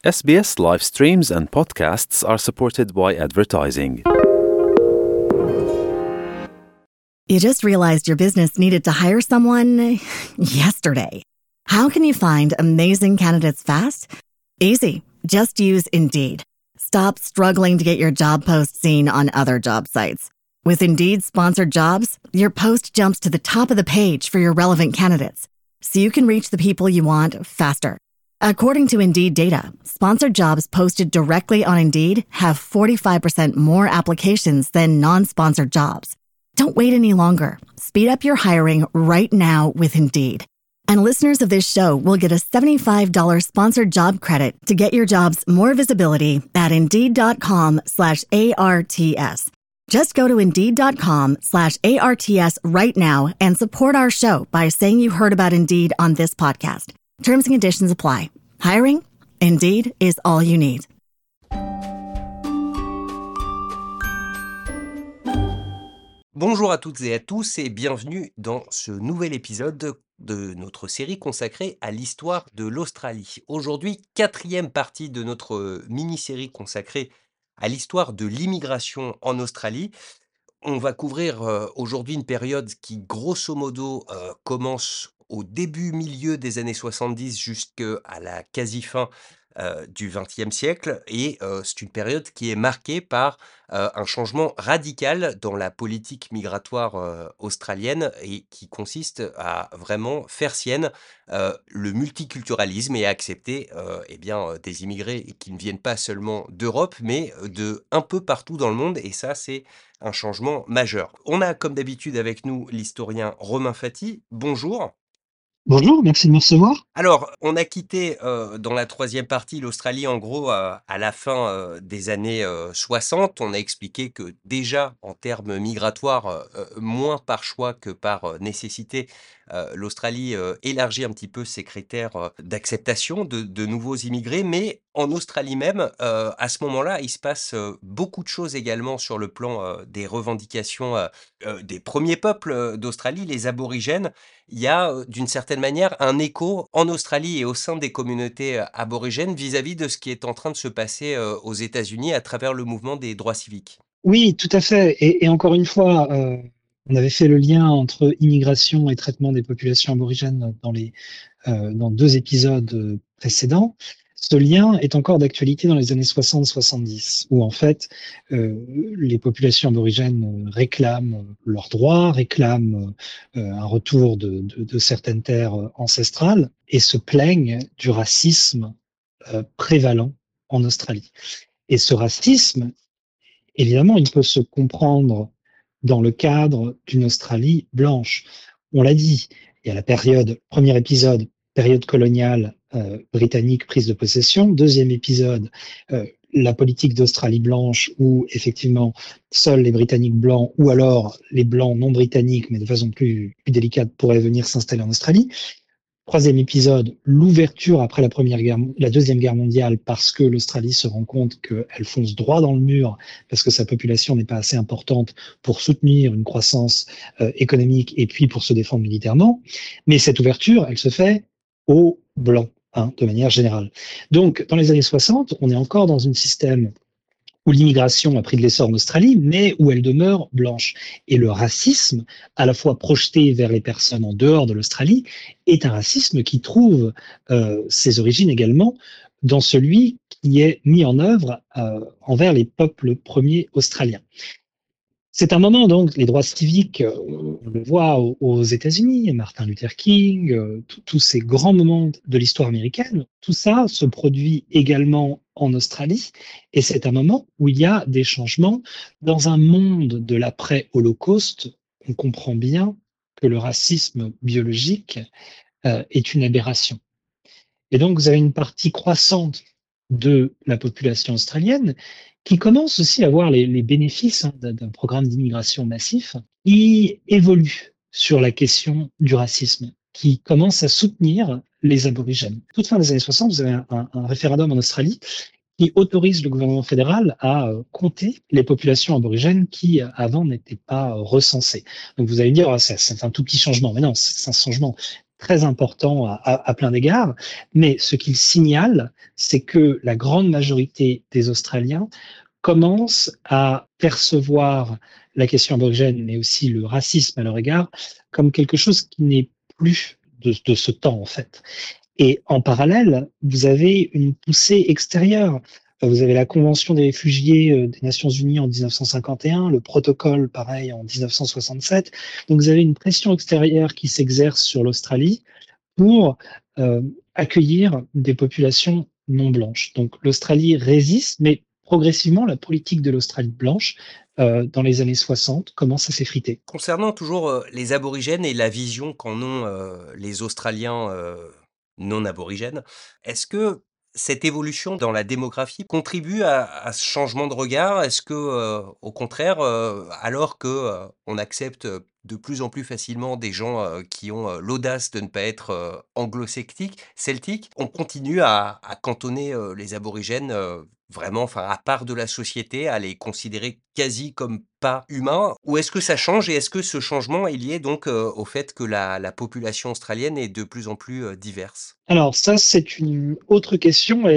SBS live streams and podcasts are supported by advertising. You just realized your business needed to hire someone yesterday. How can you find amazing candidates fast? Easy. Just use Indeed. Stop struggling to get your job post seen on other job sites. With Indeed sponsored jobs, your post jumps to the top of the page for your relevant candidates, so you can reach the people you want faster. According to Indeed data, sponsored jobs posted directly on Indeed have 45% more applications than non-sponsored jobs. Don't wait any longer. Speed up your hiring right now with Indeed. And listeners of this show will get a $75 sponsored job credit to get your jobs more visibility at Indeed.com/ARTS. Just go to Indeed.com/ARTS right now and support our show by saying you heard about Indeed on this podcast. Terms and conditions apply. Hiring? Indeed is all you need. Bonjour à toutes et à tous et bienvenue dans ce nouvel épisode de notre série consacrée à l'histoire de l'Australie. Aujourd'hui, quatrième partie de notre mini-série consacrée à l'histoire de l'immigration en Australie. On va couvrir aujourd'hui une période qui, grosso modo, commence au milieu des années 70 jusqu'à la quasi-fin du XXe siècle. Et c'est une période qui est marquée par un changement radical dans la politique migratoire australienne et qui consiste à vraiment faire sienne le multiculturalisme et à accepter des immigrés qui ne viennent pas seulement d'Europe, mais de un peu partout dans le monde. Et ça, c'est un changement majeur. On a, comme d'habitude, avec nous l'historien Romain Fati. Bonjour. Bonjour, merci de me recevoir. Alors, on a quitté dans la troisième partie l'Australie, en gros, à la fin des années 60. On a expliqué que déjà, en termes migratoires, moins par choix que par nécessité, l'Australie élargit un petit peu ses critères d'acceptation de nouveaux immigrés. Mais en Australie même, à ce moment-là, il se passe beaucoup de choses également sur le plan des revendications des premiers peuples d'Australie, les aborigènes. Il y a d'une certaine manière un écho en Australie et au sein des communautés aborigènes vis-à-vis de ce qui est en train de se passer aux États-Unis à travers le mouvement des droits civiques. Oui, tout à fait. Et encore une fois, on avait fait le lien entre immigration et traitement des populations aborigènes dans deux épisodes précédents. Ce lien est encore d'actualité dans les années 60-70, où en fait, les populations aborigènes réclament leurs droits, réclament un retour de certaines terres ancestrales et se plaignent du racisme prévalent en Australie. Et ce racisme, évidemment, il peut se comprendre dans le cadre d'une Australie blanche. On l'a dit, il y a la premier épisode, période coloniale britannique, prise de possession. Deuxième épisode, la politique d'Australie blanche où effectivement seuls les Britanniques blancs ou alors les blancs non britanniques, mais de façon plus délicate, pourraient venir s'installer en Australie. Troisième épisode, l'ouverture après la Deuxième Guerre mondiale parce que l'Australie se rend compte qu'elle fonce droit dans le mur parce que sa population n'est pas assez importante pour soutenir une croissance économique et puis pour se défendre militairement. Mais cette ouverture, elle se fait aux Blancs, de manière générale. Donc, dans les années 60, on est encore dans un système où l'immigration a pris de l'essor en Australie, mais où elle demeure blanche. Et le racisme, à la fois projeté vers les personnes en dehors de l'Australie, est un racisme qui trouve ses origines également dans celui qui est mis en œuvre envers les peuples premiers australiens. C'est un moment, donc, les droits civiques, on le voit aux États-Unis, Martin Luther King, tous ces grands moments de l'histoire américaine, tout ça se produit également en Australie, et c'est un moment où il y a des changements. Dans un monde de l'après-Holocauste, on comprend bien que le racisme biologique est une aberration. Et donc, vous avez une partie croissante de la population australienne qui commence aussi à voir les bénéfices d'un programme d'immigration massif qui évolue sur la question du racisme, qui commence à soutenir les aborigènes. Toute fin des années 60, vous avez un référendum en Australie qui autorise le gouvernement fédéral à compter les populations aborigènes qui, avant, n'étaient pas recensées. Donc vous allez me dire, c'est un tout petit changement. Mais non, c'est un changement très important à plein d'égards, mais ce qu'il signale, c'est que la grande majorité des Australiens commencent à percevoir la question aborigène, mais aussi le racisme à leur égard, comme quelque chose qui n'est plus de ce temps, en fait. Et en parallèle, vous avez une poussée extérieure. Vous avez la Convention des réfugiés des Nations Unies en 1951, le protocole pareil en 1967. Donc vous avez une pression extérieure qui s'exerce sur l'Australie pour accueillir des populations non blanches. Donc l'Australie résiste, mais progressivement, la politique de l'Australie blanche, dans les années 60, commence à s'effriter. Concernant toujours, les aborigènes et la vision qu'en ont, les Australiens, non aborigènes, est-ce que cette évolution dans la démographie contribue à ce changement de regard? Est-ce que, au contraire, alors que, on accepte, de plus en plus facilement des gens, qui ont, l'audace de ne pas être, celtiques, on continue à cantonner, les aborigènes, vraiment, enfin, à part de la société, à les considérer quasi comme pas humains? Ou est-ce que ça change et est-ce que ce changement est lié donc, au fait que la population australienne est de plus en plus, diverse? Alors ça, c'est une autre question.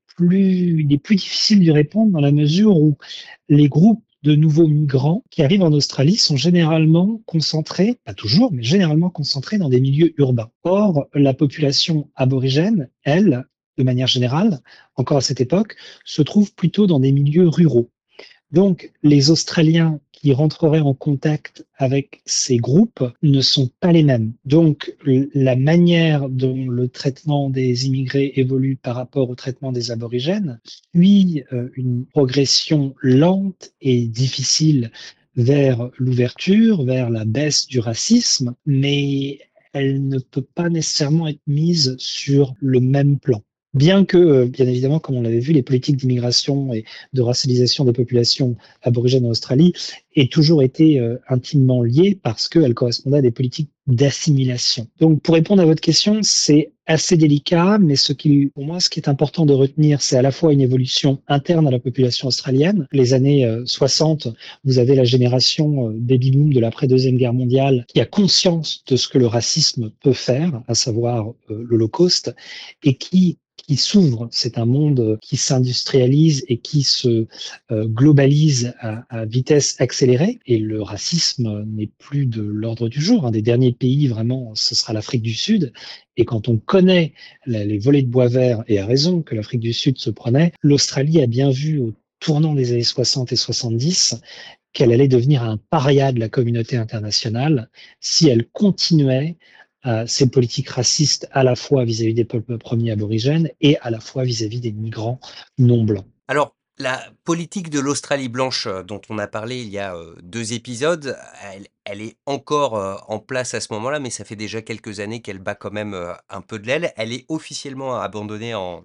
Il est plus difficile d'y répondre dans la mesure où les groupes de nouveaux migrants qui arrivent en Australie sont généralement concentrés, pas toujours, mais généralement concentrés dans des milieux urbains. Or, la population aborigène, elle, de manière générale, encore à cette époque, se trouve plutôt dans des milieux ruraux. Donc, les Australiens qui rentreraient en contact avec ces groupes ne sont pas les mêmes. Donc, la manière dont le traitement des immigrés évolue par rapport au traitement des aborigènes suit une progression lente et difficile vers l'ouverture, vers la baisse du racisme, mais elle ne peut pas nécessairement être mise sur le même plan. Bien que, bien évidemment, comme on l'avait vu, les politiques d'immigration et de racialisation des populations aborigènes en Australie aient toujours été intimement liées parce qu'elles correspondaient à des politiques d'assimilation. Donc, pour répondre à votre question, c'est assez délicat, mais pour moi, ce qui est important de retenir, c'est à la fois une évolution interne à la population australienne. Les années 60, vous avez la génération baby boom de l'après-deuxième guerre mondiale qui a conscience de ce que le racisme peut faire, à savoir l'Holocauste, et qui s'ouvre. C'est un monde qui s'industrialise et qui se globalise à vitesse accélérée. Et le racisme n'est plus de l'ordre du jour. Un des derniers pays, vraiment, ce sera l'Afrique du Sud. Et quand on connaît les volées de bois vert, et à raison que l'Afrique du Sud se prenait, l'Australie a bien vu au tournant des années 60 et 70 qu'elle allait devenir un paria de la communauté internationale si elle continuait ces politiques racistes à la fois vis-à-vis des peuples premiers aborigènes et à la fois vis-à-vis des migrants non blancs. Alors, la politique de l'Australie blanche, dont on a parlé il y a, 2 épisodes, elle est encore, en place à ce moment-là, mais ça fait déjà quelques années qu'elle bat quand même, un peu de l'aile. Elle est officiellement abandonnée en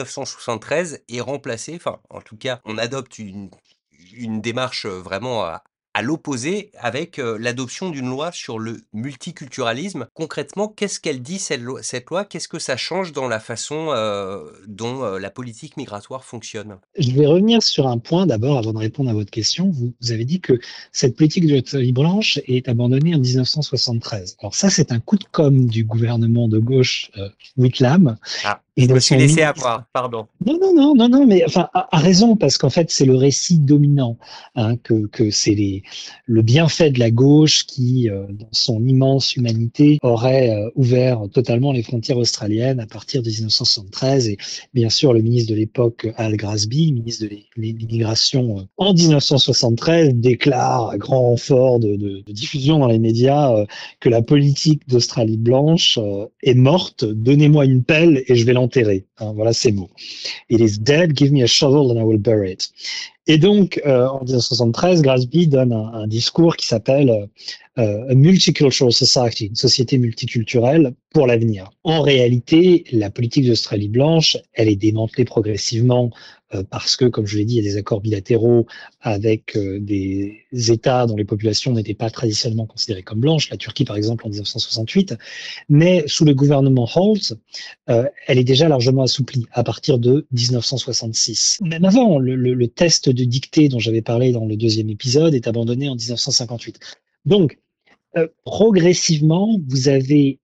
1973 et remplacée, enfin, en tout cas, on adopte une démarche, vraiment à l'opposé avec, l'adoption d'une loi sur le multiculturalisme. Concrètement, qu'est-ce qu'elle dit cette loi? Qu'est-ce que ça change dans la façon, dont, la politique migratoire fonctionne? Je vais revenir sur un point d'abord avant de répondre à votre question. Vous avez dit que cette politique de l'Australie blanche est abandonnée en 1973. Alors ça, c'est un coup de com' du gouvernement de gauche Whitlam. Ah, Et je de me suis son laissé ministre. avoir, pardon. Non, mais enfin, à raison, parce qu'en fait, c'est le récit dominant, hein, que c'est le bienfait de la gauche qui, dans son immense humanité, aurait ouvert totalement les frontières australiennes à partir de 1973. Et bien sûr, le ministre de l'époque, Al Grasby, ministre de l'immigration, en 1973, déclare à grand renfort de diffusion dans les médias que la politique d'Australie blanche est morte. Donnez-moi une pelle et je vais l'enterrer. Hein, voilà ces mots. It is dead, give me a shovel and I will bury it. Et donc, en 1973, Grasby donne un discours qui s'appelle A Multicultural Society, une société multiculturelle pour l'avenir. En réalité, la politique d'Australie blanche, elle est démantelée progressivement parce que, comme je l'ai dit, il y a des accords bilatéraux avec des États dont les populations n'étaient pas traditionnellement considérées comme blanches, la Turquie par exemple en 1968, mais sous le gouvernement Holt, elle est déjà largement assouplie à partir de 1966. Même avant, le test de dictée dont j'avais parlé dans le deuxième épisode est abandonné en 1958. Donc, progressivement, vous avez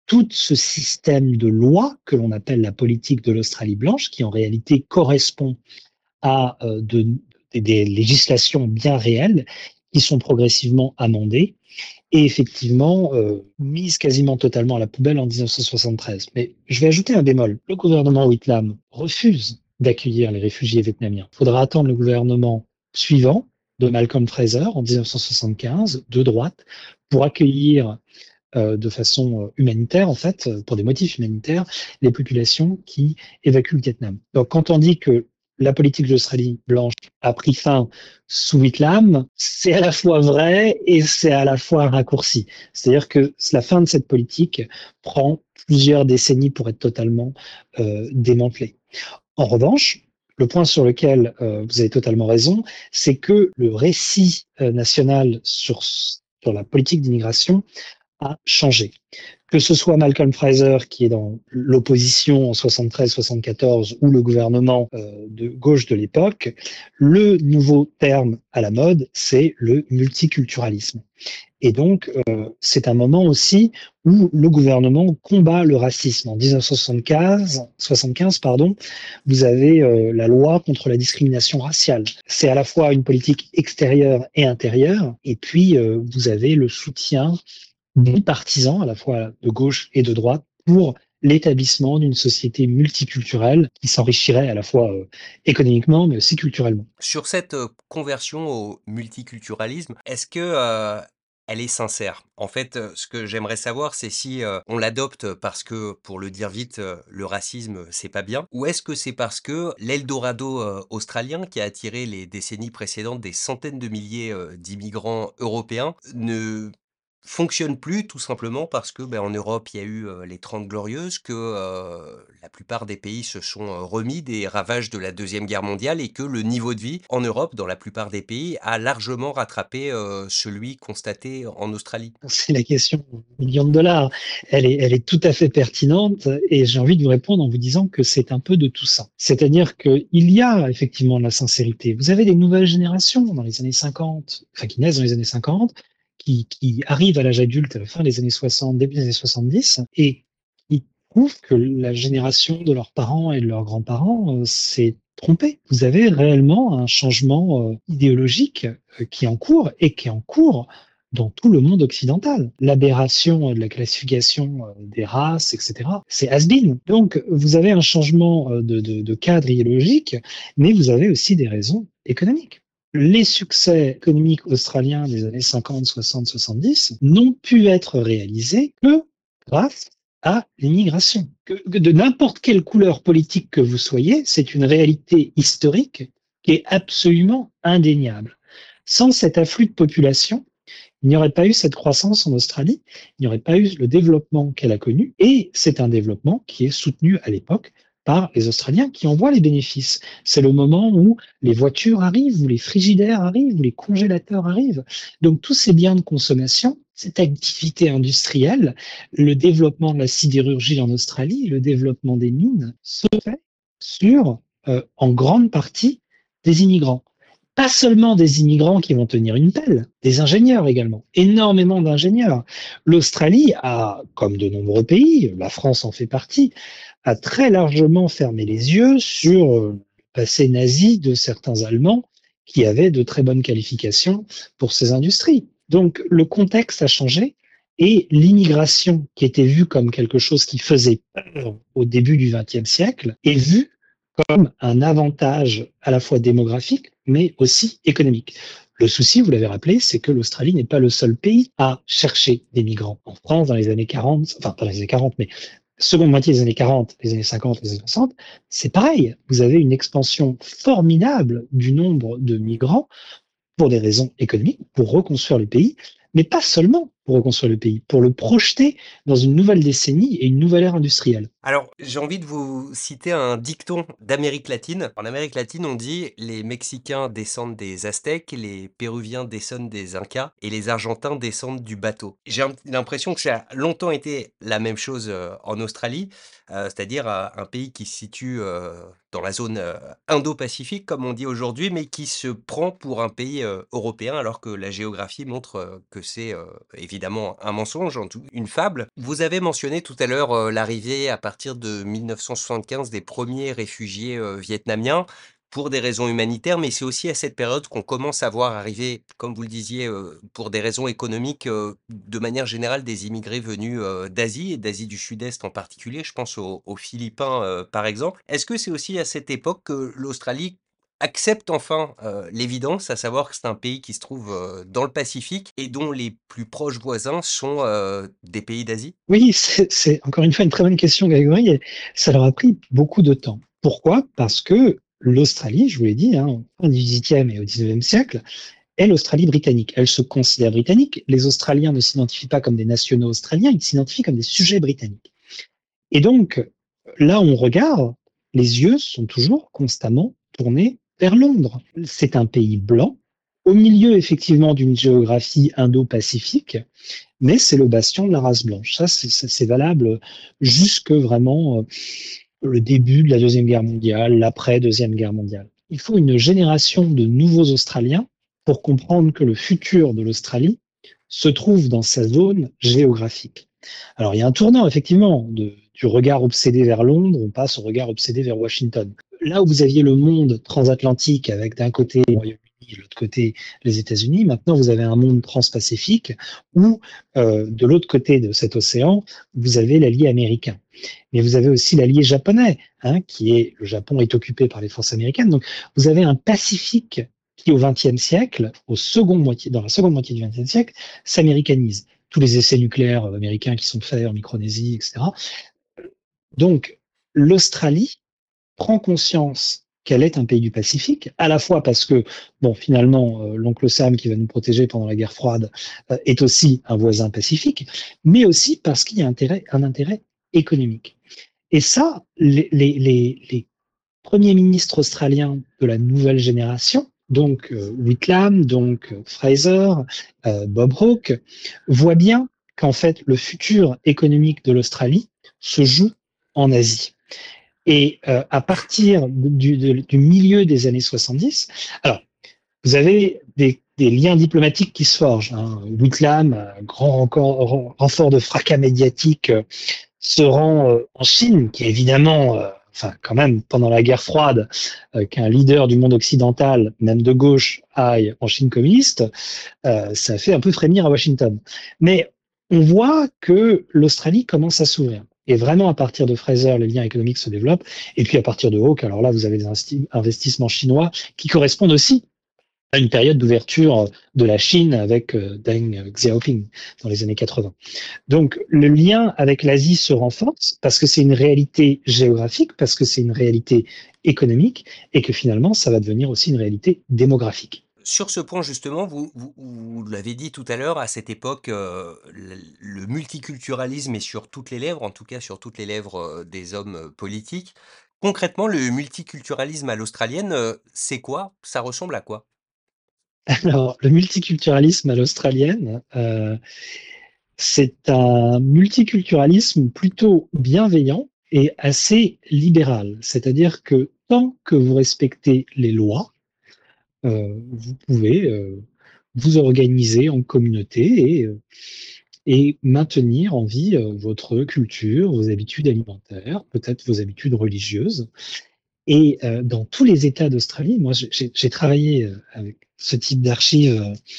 tout ce système de lois que l'on appelle la politique de l'Australie blanche, qui en réalité correspond à des législations bien réelles, qui sont progressivement amendées et effectivement mise quasiment totalement à la poubelle en 1973. Mais je vais ajouter un bémol. Le gouvernement Whitlam refuse d'accueillir les réfugiés vietnamiens. Il faudra attendre le gouvernement suivant de Malcolm Fraser en 1975, de droite, pour accueillir de façon humanitaire, en fait, pour des motifs humanitaires, les populations qui évacuent le Vietnam. Donc quand on dit que la politique de l'Australie blanche a pris fin sous Whitlam, c'est à la fois vrai et c'est à la fois un raccourci. C'est-à-dire que la fin de cette politique prend plusieurs décennies pour être totalement démantelée. En revanche, le point sur lequel vous avez totalement raison, c'est que le récit national sur la politique d'immigration a changé. Que ce soit Malcolm Fraser qui est dans l'opposition en 73-74 ou le gouvernement de gauche de l'époque, le nouveau terme à la mode, c'est le multiculturalisme. Et donc, c'est un moment aussi où le gouvernement combat le racisme. En 1975, vous avez la loi contre la discrimination raciale. C'est à la fois une politique extérieure et intérieure, et puis vous avez le soutien bipartisan, à la fois de gauche et de droite, pour l'établissement d'une société multiculturelle qui s'enrichirait à la fois économiquement, mais aussi culturellement. Sur cette conversion au multiculturalisme, est-ce que elle est sincère? En fait, ce que j'aimerais savoir, c'est si on l'adopte parce que, pour le dire vite, le racisme, c'est pas bien, ou est-ce que c'est parce que l'Eldorado australien, qui a attiré les décennies précédentes des centaines de milliers d'immigrants européens, ne fonctionne plus tout simplement parce que, en Europe, il y a eu, les 30 glorieuses, que, la plupart des pays se sont, remis des ravages de la Deuxième Guerre mondiale et que le niveau de vie en Europe, dans la plupart des pays, a largement rattrapé, celui constaté en Australie? C'est la question million de dollars. Elle est tout à fait pertinente et j'ai envie de vous répondre en vous disant que c'est un peu de tout ça. C'est-à-dire qu'il y a effectivement de la sincérité. Vous avez des nouvelles générations dans les années 50, enfin qui naissent dans les années 50, qui arrivent à l'âge adulte à la fin des années 60, début des années 70, et qui prouvent que la génération de leurs parents et de leurs grands-parents s'est trompée. Vous avez réellement un changement idéologique qui est en cours et qui est en cours dans tout le monde occidental. L'aberration de la classification des races, etc., c'est has-been. Donc, vous avez un changement de cadre idéologique, mais vous avez aussi des raisons économiques. Les succès économiques australiens des années 50, 60, 70 n'ont pu être réalisés que grâce à l'immigration. Que de n'importe quelle couleur politique que vous soyez, c'est une réalité historique qui est absolument indéniable. Sans cet afflux de population, il n'y aurait pas eu cette croissance en Australie, il n'y aurait pas eu le développement qu'elle a connu, et c'est un développement qui est soutenu à l'époque par les Australiens qui en voient les bénéfices. C'est le moment où les voitures arrivent, où les frigidaires arrivent, où les congélateurs arrivent. Donc tous ces biens de consommation, cette activité industrielle, le développement de la sidérurgie en Australie, le développement des mines, se fait sur, en grande partie, des immigrants. Pas seulement des immigrants qui vont tenir une pelle, des ingénieurs également, énormément d'ingénieurs. L'Australie a, comme de nombreux pays, la France en fait partie, a très largement fermé les yeux sur le passé nazi de certains Allemands qui avaient de très bonnes qualifications pour ces industries. Donc le contexte a changé et l'immigration, qui était vue comme quelque chose qui faisait peur au début du XXe siècle, est vue comme un avantage à la fois démographique, mais aussi économique. Le souci, vous l'avez rappelé, c'est que l'Australie n'est pas le seul pays à chercher des migrants. En France, dans les années 40, enfin pas dans les années 40, mais seconde moitié des années 40, les années 50, les années 60, c'est pareil. Vous avez une expansion formidable du nombre de migrants pour des raisons économiques, pour reconstruire le pays, mais pas seulement pour reconstruire le pays, pour le projeter dans une nouvelle décennie et une nouvelle ère industrielle. Alors, j'ai envie de vous citer un dicton d'Amérique latine. En Amérique latine, on dit les Mexicains descendent des Aztèques, les Péruviens descendent des Incas et les Argentins descendent du bateau. J'ai l'impression que ça a longtemps été la même chose en Australie, c'est-à-dire un pays qui se situe dans la zone Indo-Pacifique, comme on dit aujourd'hui, mais qui se prend pour un pays européen, alors que la géographie montre que c'est évidemment évidemment un mensonge, une fable. Vous avez mentionné tout à l'heure l'arrivée à partir de 1975 des premiers réfugiés vietnamiens pour des raisons humanitaires, mais c'est aussi à cette période qu'on commence à voir arriver, comme vous le disiez, pour des raisons économiques, de manière générale, des immigrés venus d'Asie et d'Asie du Sud-Est en particulier. Je pense aux Philippins, par exemple. Est-ce que c'est aussi à cette époque que l'Australie accepte enfin l'évidence, à savoir que c'est un pays qui se trouve dans le Pacifique et dont les plus proches voisins sont des pays d'Asie? Oui, c'est encore une fois une très bonne question, Grégory, et ça leur a pris beaucoup de temps. Pourquoi? Parce que l'Australie, je vous l'ai dit, hein, au XVIIIe et au XIXe siècle, est l'Australie britannique. Elle se considère britannique. Les Australiens ne s'identifient pas comme des nationaux australiens, ils s'identifient comme des sujets britanniques. Et donc, là, on regarde, les yeux sont toujours constamment tournés vers Londres. C'est un pays blanc, au milieu effectivement d'une géographie indo-pacifique, mais c'est le bastion de la race blanche. Ça, c'est valable jusque vraiment le début de la Deuxième Guerre mondiale, l'après-Deuxième Guerre mondiale. Il faut une génération de nouveaux Australiens pour comprendre que le futur de l'Australie se trouve dans sa zone géographique. Alors, il y a un tournant, effectivement, du regard obsédé vers Londres, on passe au regard obsédé vers Washington. Là où vous aviez le monde transatlantique avec d'un côté le Royaume-Uni et de l'autre côté les États-Unis, maintenant vous avez un monde transpacifique où, de l'autre côté de cet océan, vous avez l'allié américain. Mais vous avez aussi l'allié japonais, hein, le Japon est occupé par les forces américaines. Donc, vous avez un Pacifique qui, au XXe siècle, dans la seconde moitié du XXe siècle, s'américanise. Tous les essais nucléaires américains qui sont faits en Micronésie, etc. Donc, l'Australie prend conscience qu'elle est un pays du Pacifique, à la fois parce que, bon, finalement, l'oncle Sam qui va nous protéger pendant la guerre froide est aussi un voisin pacifique, mais aussi parce qu'il y a un intérêt économique. Et ça, les premiers ministres australiens de la nouvelle génération, donc Whitlam, donc Fraser, Bob Hawke, voient bien qu'en fait, le futur économique de l'Australie se joue en Asie. Et à partir du milieu des années 70, alors, vous avez des liens diplomatiques qui se forgent. Hein. Whitlam, grand renfort de fracas médiatique, se rend en Chine, qui est évidemment, quand même, pendant la guerre froide, qu'un leader du monde occidental, même de gauche, aille en Chine communiste, ça fait un peu frémir à Washington. Mais on voit que l'Australie commence à s'ouvrir. Et vraiment, à partir de Fraser, les liens économiques se développent. Et puis, à partir de Hawke, alors là, vous avez des investissements chinois qui correspondent aussi à une période d'ouverture de la Chine avec Deng Xiaoping dans les années 80. Donc, le lien avec l'Asie se renforce parce que c'est une réalité géographique, parce que c'est une réalité économique et que finalement, ça va devenir aussi une réalité démographique. Sur ce point justement, vous l'avez dit tout à l'heure, à cette époque, le multiculturalisme est sur toutes les lèvres, en tout cas sur toutes les lèvres des hommes politiques. Concrètement, le multiculturalisme à l'australienne, c'est quoi? Ça ressemble à quoi? Alors, le multiculturalisme à l'australienne, c'est un multiculturalisme plutôt bienveillant et assez libéral. C'est-à-dire que tant que vous respectez les lois, vous pouvez vous organiser en communauté et maintenir en vie votre culture, vos habitudes alimentaires, peut-être vos habitudes religieuses. Et dans tous les États d'Australie, moi j'ai travaillé avec ce type d'archives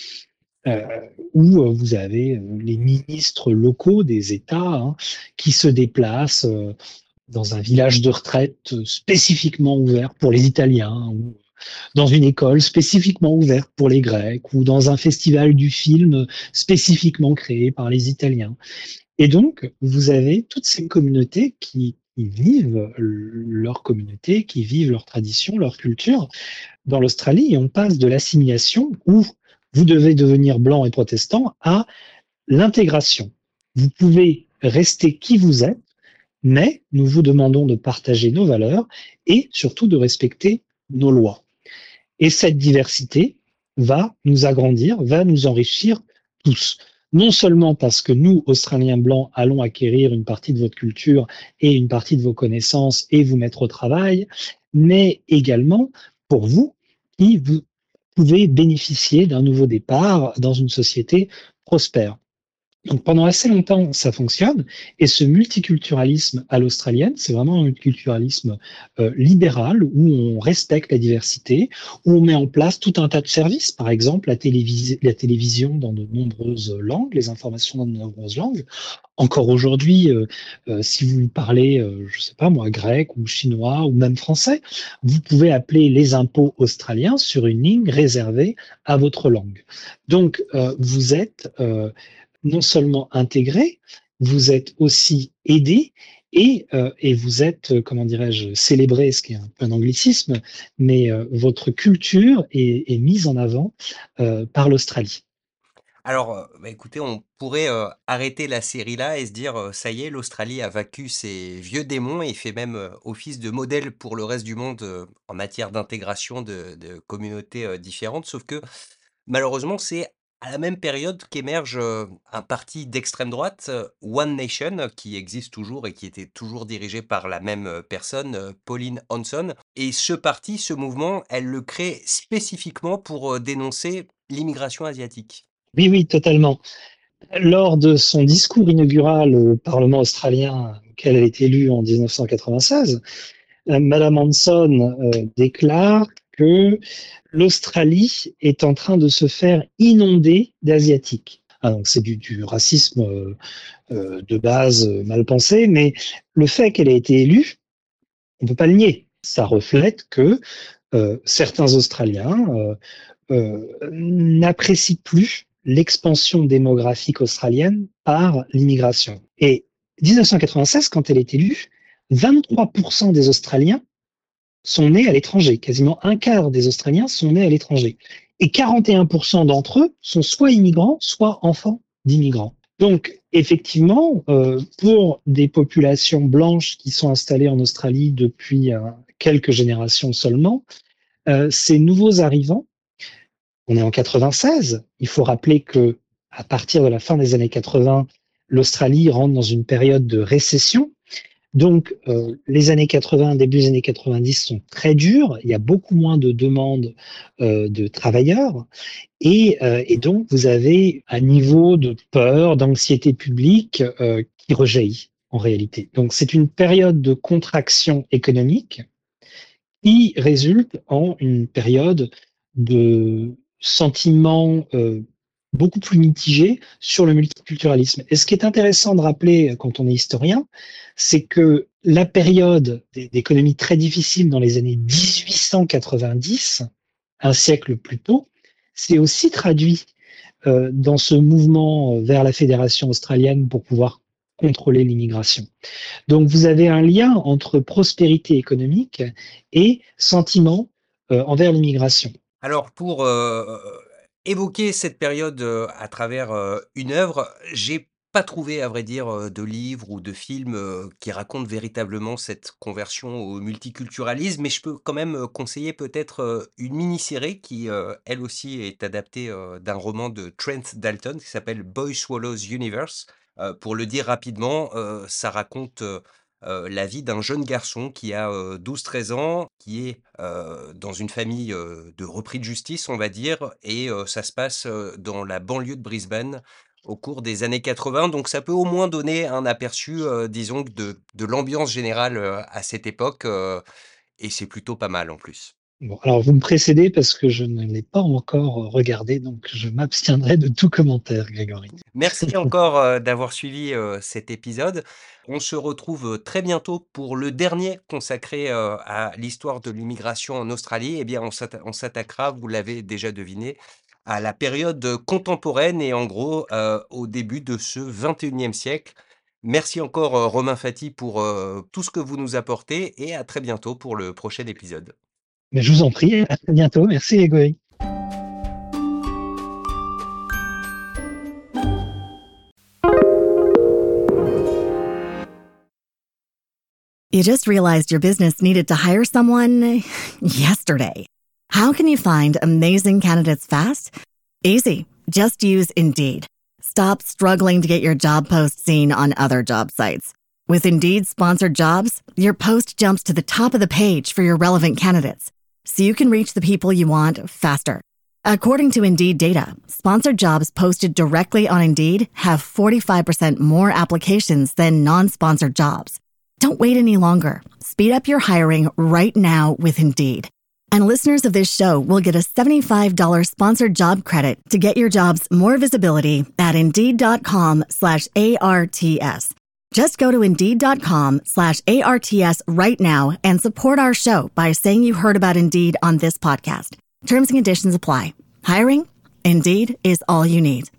où vous avez les ministres locaux des États hein, qui se déplacent dans un village de retraite spécifiquement ouvert pour les Italiens, ou dans une école spécifiquement ouverte pour les Grecs, ou dans un festival du film spécifiquement créé par les Italiens. Et donc, vous avez toutes ces communautés qui vivent leur communauté, qui vivent leur tradition, leur culture dans l'Australie, et on passe de l'assimilation où vous devez devenir blanc et protestant à l'intégration. Vous pouvez rester qui vous êtes, mais nous vous demandons de partager nos valeurs et surtout de respecter nos lois. Et cette diversité va nous agrandir, va nous enrichir tous. Non seulement parce que nous, Australiens blancs, allons acquérir une partie de votre culture et une partie de vos connaissances et vous mettre au travail, mais également pour vous qui vous pouvez bénéficier d'un nouveau départ dans une société prospère. Donc pendant assez longtemps, ça fonctionne. Et ce multiculturalisme à l'australienne, c'est vraiment un multiculturalisme libéral où on respecte la diversité, où on met en place tout un tas de services. Par exemple, la télévision dans de nombreuses langues, les informations dans de nombreuses langues. Encore aujourd'hui, si vous parlez, je sais pas moi, grec ou chinois ou même français, vous pouvez appeler les impôts australiens sur une ligne réservée à votre langue. Donc, vous êtes non seulement intégré, vous êtes aussi aidé et vous êtes, comment dirais-je, célébré, ce qui est un peu un anglicisme, mais votre culture est mise en avant par l'Australie. Alors, écoutez, on pourrait, arrêter la série là et se dire, «Ça y est, l'Australie a vaincu ses vieux démons et fait même, office de modèle pour le reste du monde, en matière d'intégration de communautés, différentes». Sauf que, malheureusement, c'est à la même période qu'émerge, un parti d'extrême droite, One Nation, qui existe toujours et qui était toujours dirigé par la même, personne, Pauline Hanson. Et ce parti, ce mouvement, elle le crée spécifiquement pour, dénoncer l'immigration asiatique. Oui, oui, totalement. Lors de son discours inaugural au Parlement australien, auquel elle est élue en 1996, Madame Hanson déclare que l'Australie est en train de se faire inonder d'Asiatiques. Ah, donc c'est du racisme de base mal pensé, mais le fait qu'elle ait été élue, on ne peut pas le nier. Ça reflète que certains Australiens n'apprécient plus l'expansion démographique australienne par l'immigration. Et 1996, quand elle est élue, 23% des Australiens sont nés à l'étranger. Quasiment un quart des Australiens sont nés à l'étranger. Et 41% d'entre eux sont soit immigrants, soit enfants d'immigrants. Donc, effectivement, pour des populations blanches qui sont installées en Australie depuis quelques générations seulement, ces nouveaux arrivants, on est en 96, il faut rappeler que à partir de la fin des années 80, l'Australie rentre dans une période de récession. Donc, les années 80, début des années 90 sont très dures. Il y a beaucoup moins de demandes de travailleurs. Et donc, vous avez un niveau de peur, d'anxiété publique qui rejaillit en réalité. Donc, c'est une période de contraction économique qui résulte en une période de sentiments beaucoup plus mitigés sur le multiculturalisme. Et ce qui est intéressant de rappeler quand on est historien, c'est que la période d'économie très difficile dans les années 1890, un siècle plus tôt, s'est aussi traduit dans ce mouvement vers la fédération australienne pour pouvoir contrôler l'immigration. Donc vous avez un lien entre prospérité économique et sentiment envers l'immigration. Alors pour, évoquer cette période, à travers, une œuvre, j'ai pas trouvé à vrai dire, de livre ou de film, qui raconte véritablement cette conversion au multiculturalisme, mais je peux quand même, conseiller peut-être, une mini-série qui, elle aussi est adaptée, d'un roman de Trent Dalton qui s'appelle Boy Swallows Universe. Pour le dire rapidement, ça raconte, la vie d'un jeune garçon qui a, 12-13 ans, qui est, dans une famille, de repris de justice, on va dire et ça se passe, dans la banlieue de Brisbane au cours des années 80. Donc ça peut au moins donner un aperçu, disons que de l'ambiance générale, à cette époque, et c'est plutôt pas mal en plus. Bon, alors vous me précédez parce que je ne l'ai pas encore regardé, donc je m'abstiendrai de tout commentaire, Grégory. Merci encore, d'avoir suivi, cet épisode. On se retrouve, très bientôt pour le dernier consacré, à l'histoire de l'immigration en Australie. Eh bien, on s'attaquera, vous l'avez déjà deviné, à la période, contemporaine et en gros, au début de ce 21e siècle. Merci encore, Romain Fati pour, tout ce que vous nous apportez et à très bientôt pour le prochain épisode. Mais je vous en prie, à très bientôt. Merci, Grégory. You just realized your business needed to hire someone yesterday. How can you find amazing candidates fast? Easy. Just use Indeed. Stop struggling to get your job post seen on other job sites. With Indeed sponsored jobs, your post jumps to the top of the page for your relevant candidates, so you can reach the people you want faster. According to Indeed data, sponsored jobs posted directly on Indeed have 45% more applications than non-sponsored jobs. Don't wait any longer. Speed up your hiring right now with Indeed. And listeners of this show will get a $75 sponsored job credit to get your jobs more visibility at Indeed.com/ARTS. Just go to Indeed.com/ARTS right now and support our show by saying you heard about Indeed on this podcast. Terms and conditions apply. Hiring? Indeed is all you need.